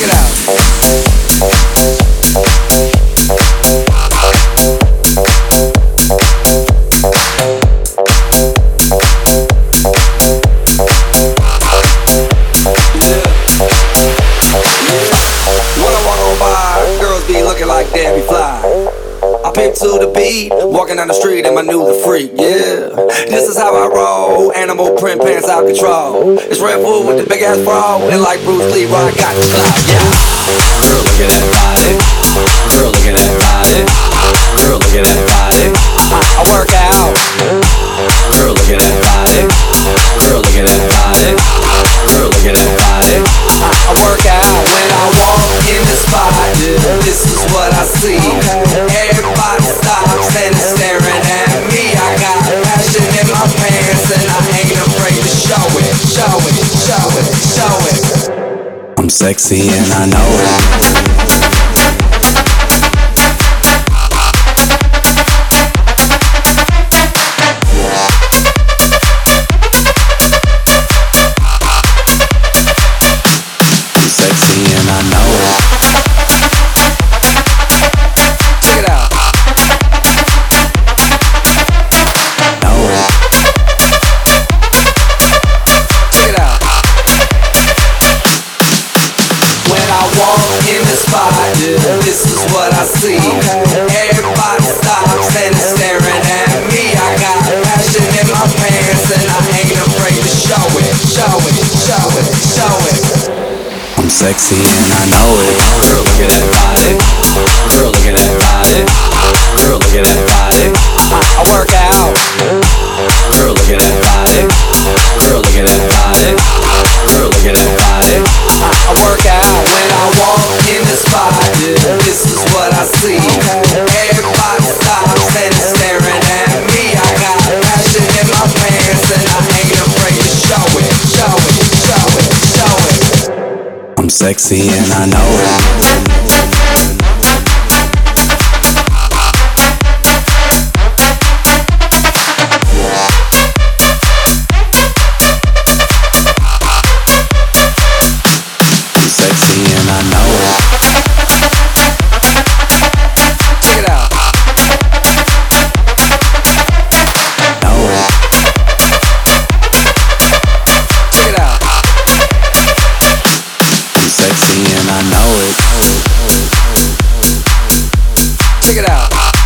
it out. When I walk on by, girls be looking like Debbie Fly. I pick to the beat, walking down the street and my new the freak, yeah. This is how I roll, animal print pants out control. It's Red Bull with the big ass bra, and like Bruce Lee, I got the clout, yeah. Girl, look at that body. Girl, look at that body. Girl, look at that body. I work out. Girl, look at that body. Girl, look at that body. Girl, look at that body. I work out when I walk in the spot. This is what I see. Everybody stops and is staring at me. I got passion in my pants and I ain't afraid to show it, show it, show it, show it. I'm sexy and I know it. This is what I see. Everybody stops and is staring at me. I got passion in my pants and I ain't afraid to show it, show it, show it, show it. I'm sexy and I know it. Girl, look at that body. Girl, look at that body. Girl, look at that body. I work out. Girl, look at that body. Girl, look at that body. Girl, look at that body. I work out when I walk in the spot. This is what I see. Everybody stops and is staring at me. I got passion in my pants and I ain't afraid to show it, show it, show it, show it. I'm sexy and I know it. Check it out.